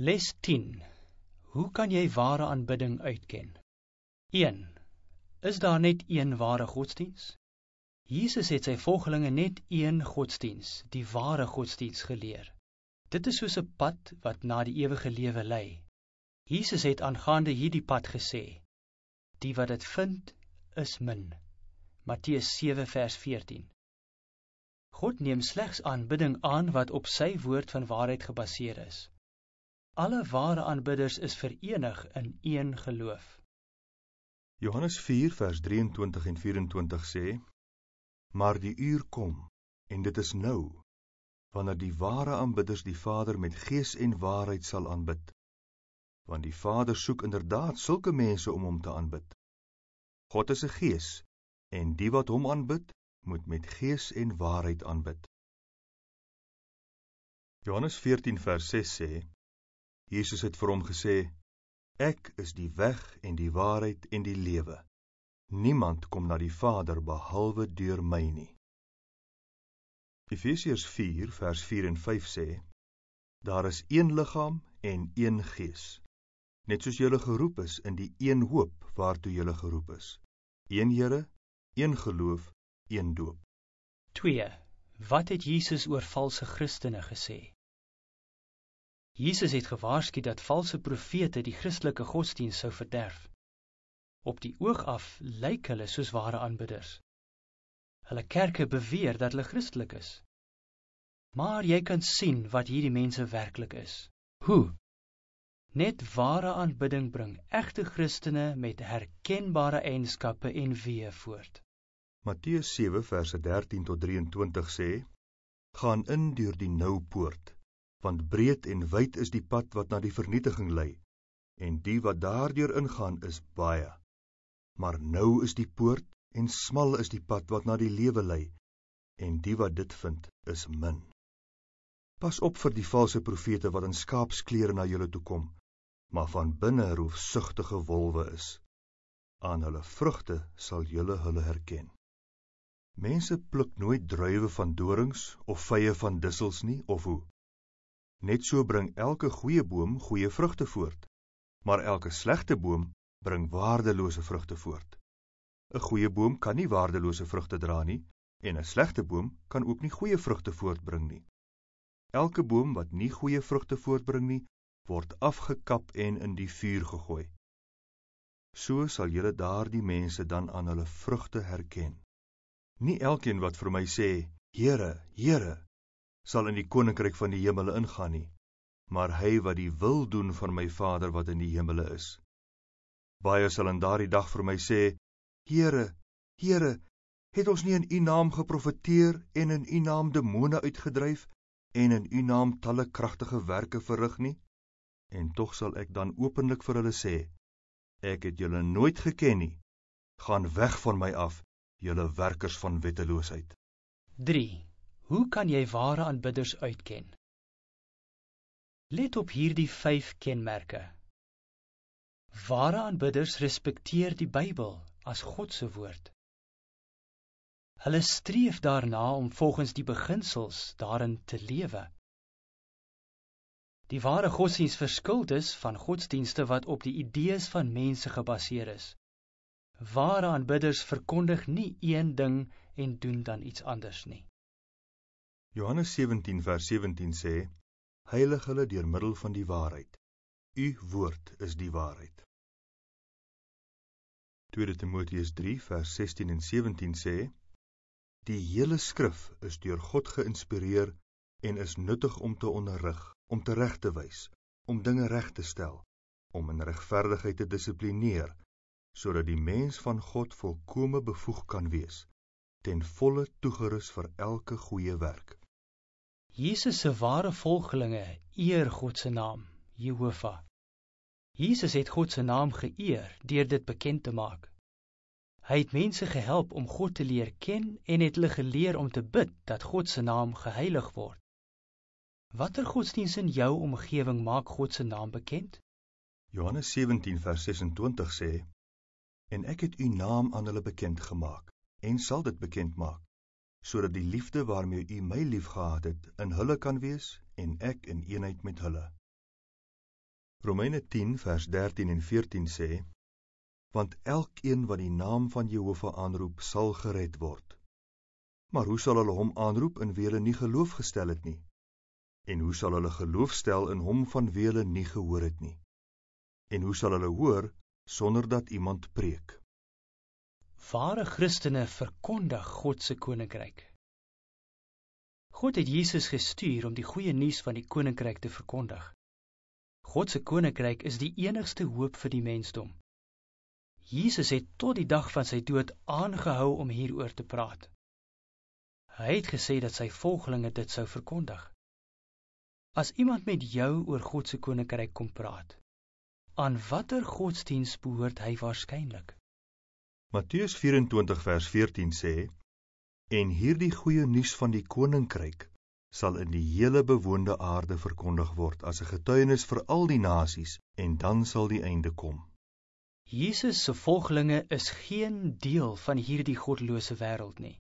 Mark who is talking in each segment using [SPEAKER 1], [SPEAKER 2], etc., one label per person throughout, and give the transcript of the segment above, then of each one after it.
[SPEAKER 1] Les 10. Hoe kan jy ware aanbidding uitken? 1. Is daar net een ware godsdiens? Jesus het sy volgelinge net een godsdiens, die ware godsdiens geleer. Dit is soos 'n pad wat na die ewige lewe lei. Jesus het aangaande hierdie pad gesê, die wat dit vind, is min. Matteus 7 vers 14. God neem slegs aanbidding aan wat op sy woord van waarheid gebaseer is. Alle ware aanbidders is verenig in een geloof.
[SPEAKER 2] Johannes 4 vers 23 en 24 sê, maar die uur kom, en dit is nou, wanneer die ware aanbidders die Vader met gees en waarheid sal aanbid. Want die Vader soek inderdaad sulke mense om hom te aanbid. God is 'n gees, en die wat hom aanbid, moet met gees en waarheid aanbid. Johannes 14 vers 6 sê, Jesus het vir hom gesê, ek is die weg en die waarheid en die lewe. Niemand kom na die Vader behalwe deur my nie. Efesiërs 4 vers 4 en 5 sê, daar is een liggaam en een gees, net soos julle geroep is in die een hoop waartoe julle geroep is. Een Here, een geloof, een doop.
[SPEAKER 1] 2. Wat het Jesus oor valse Christene gesê? Jesus het gewaarsku dat valse profete die Christelike godsdiens sou verderf. Op die oog af lyk hulle soos ware aanbidders. Hulle kerke beweer dat hulle Christelik is. Maar jy kan sien wat hierdie mense werklik is. Hoe? Net ware aanbidding bring egte Christene met herkenbare eienskappe en weë voort.
[SPEAKER 2] Matteus 7 verse 13 tot 23 sê, gaan in deur die nou poort, want breed en wyd is die pad wat na die vernietiging lei, en die wat daardeur ingaan is baie. Maar nou is die poort en smal is die pad wat na die lewe lei, en die wat dit vind is min. Pas op vir die valse profete wat in skaapsklere na julle toe kom, maar van binne roofsugtige wolwe is. Aan hulle vrugte sal julle hulle herken. Mense pluk nooit druiwe van dorings of vye van dussels nie, of hoe? Net so bring elke goeie boom goeie vrugte voort, maar elke slegte boom bring waardelose vrugte voort. 'n Goeie boom kan nie waardelose vrugte dra nie, en 'n slegte boom kan ook nie goeie vrugte voortbring nie. Elke boom wat nie goeie vrugte voortbring nie, word afgekap en in die vuur gegooi. So sal julle daardie mense dan aan hulle vrugte herken. Nie elkeen wat vir my sê, Here, Here, sal in die koninkryk van die hemele ingaan nie, maar hy wat die wil doen van my Vader wat in die hemele is. Baie sal in daardie dag vir my sê, Here, Here, het ons nie in u naam geprofeteer en in u naam demone uitgedryf en in u naam talle kragtige werke verrig nie? En tog sal ek dan openlik vir hulle sê, ek het julle nooit geken nie, gaan weg van my af, julle werkers van wetteloosheid.
[SPEAKER 1] 3. Hoe kan jy ware aanbidders uitken? Let op hierdie 5 kenmerke. Ware aanbidders respekteer die Bybel as God se woord. Hulle streef daarna om volgens die beginsels daarin te lewe. Die ware godsdiens verskil dus van godsdienste wat op die idees van mense gebaseer is. Ware aanbidders verkondig nie een ding en doen dan iets anders nie.
[SPEAKER 2] Johannes 17 vers 17 sê, heilig hulle deur middel van die waarheid. U woord is die waarheid. 2 Timoteus 3 vers 16 en 17 sê, die hele skrif is deur God geïnspireer en is nuttig om te onderrig, om te reg te wys, om dinge reg te stel, om in regverdigheid te dissiplineer, sodat die mens van God volkome bevoeg kan wees, ten volle toegerus vir elke goeie werk.
[SPEAKER 1] Jesus se ware volgelinge eer God se naam, Jehova. Jesus het God se naam geëer deur dit bekend te maak. Hy het mense gehelp om God te leer ken en het hulle geleer om te bid dat God se naam geheilig word. Watter godsdiens in jou omgewing maak God se naam bekend?
[SPEAKER 2] Johannes 17 vers 26 sê, en ek het u naam aan hulle bekend gemaak, en sal dit bekend maak, sodat die liefde waarmee u my liefgehad het, in hulle kan wees, en ek in eenheid met hulle. Romeine 10 vers 13 en 14 sê, want elkeen wat die naam van Jehova aanroep, sal gered word. Maar hoe sal hulle hom aanroep in wie hulle nie geloof gestel het nie? En hoe sal hulle geloof stel in hom van wie hulle nie gehoor het nie? En hoe sal hulle hoor sonder dat iemand preek?
[SPEAKER 1] Ware Christene verkondig God se koninkryk. God het Jesus gestuur om die goeie nuus van die koninkryk te verkondig. God se koninkryk is die enigste hoop vir die mensdom. Jesus het tot die dag van sy dood aangehou om hieroor te praat. Hy het gesê dat sy volgelinge dit sou verkondig. As iemand met jou oor God se koninkryk kom praat, aan watter godsdiens behoort hy waarskynlik?
[SPEAKER 2] Matteus 24 vers 14 sê, en hierdie goeie nuus van die koninkryk sal in die hele bewoonde aarde verkondig word as 'n getuienis vir al die nasies, en dan sal die einde kom.
[SPEAKER 1] Jesus se volgelinge is geen deel van hierdie godlose wêreld nie.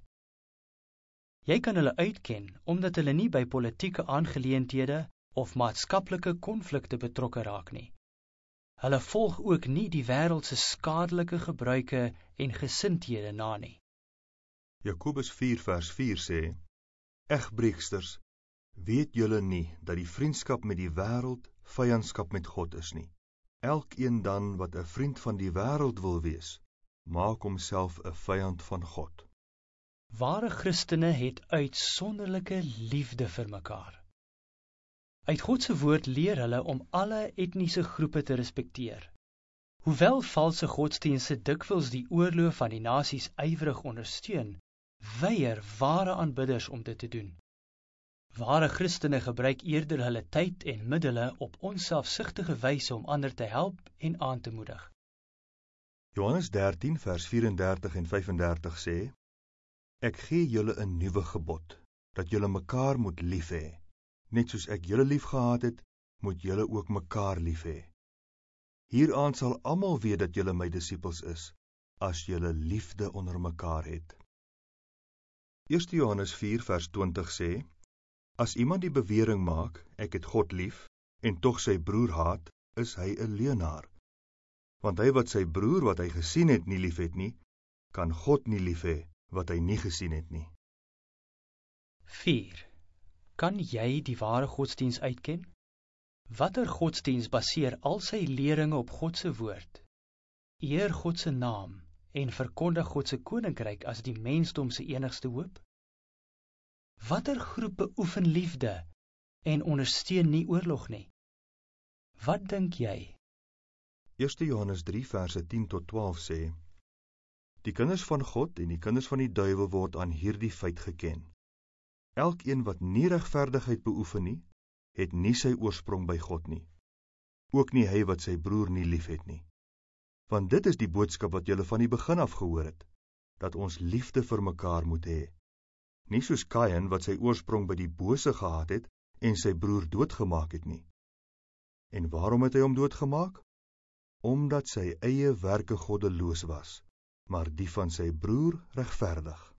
[SPEAKER 1] Jy kan hulle uitken omdat hulle nie by politieke aangeleenthede of maatskaplike konflikte betrokke raak nie. Hulle volg ook nie die wêreld se skadelike gebruike en gesindhede na nie.
[SPEAKER 2] Jakobus 4 vers 4 sê, egbreeksters, weet julle nie dat die vriendskap met die wêreld vyandskap met God is nie? Elkeen dan wat 'n vriend van die wêreld wil wees, maak homself 'n vyand van God.
[SPEAKER 1] Ware Christene het uitsonderlike liefde vir mekaar. Uit God se woord leer hulle om alle etniese groepe te respekteer. Hoewel valse godsdienste dikwels die oorlog van die nasies ywerig ondersteun, weier ware aanbidders om dit te doen. Ware Christene gebruik eerder hulle tyd en middele op onselfsugtige wyse om ander te help en aan te moedig.
[SPEAKER 2] Johannes 13 vers 34 en 35 sê, ek gee julle 'n nuwe gebod, dat julle mekaar moet lief hê. Net soos ek julle lief gehad het, moet julle ook mekaar lief hê. Hieraan sal almal weet dat julle my disippels is, as julle liefde onder mekaar het. 1 Johannes 4 vers 20 sê, as iemand die bewering maak, ek het God lief, en tog sy broer haat, is hy 'n leienaar. Want hy wat sy broer wat hy gesien het nie lief het nie, kan God nie lief hê wat hy nie gesien het nie.
[SPEAKER 1] 4. Kan jy die ware godsdiens uitken? Watter godsdiens baseer al sy leringe op God se woord, eer God se naam en verkondig God se koninkryk as die mensdom se enigste hoop? Watter groepe oefen liefde en ondersteun nie oorlog nie? Wat dink jy?
[SPEAKER 2] 1 Johannes 3 verse 10 tot 12 sê, die kinders van God en die kinders van die duiwel word aan hierdie feit geken. Elkeen wat nie regverdigheid beoefen nie, het nie sy oorsprong by God nie. Ook nie hy wat sy broer nie lief het nie. Want dit is die boodskap wat julle van die begin af gehoor het, dat ons liefde vir mekaar moet hê. Nie soos Kain wat sy oorsprong by die bose gehad het en sy broer doodgemaak het nie. En waarom het hy hom doodgemaak? Omdat sy eie werke goddeloos was, maar die van sy broer regverdig.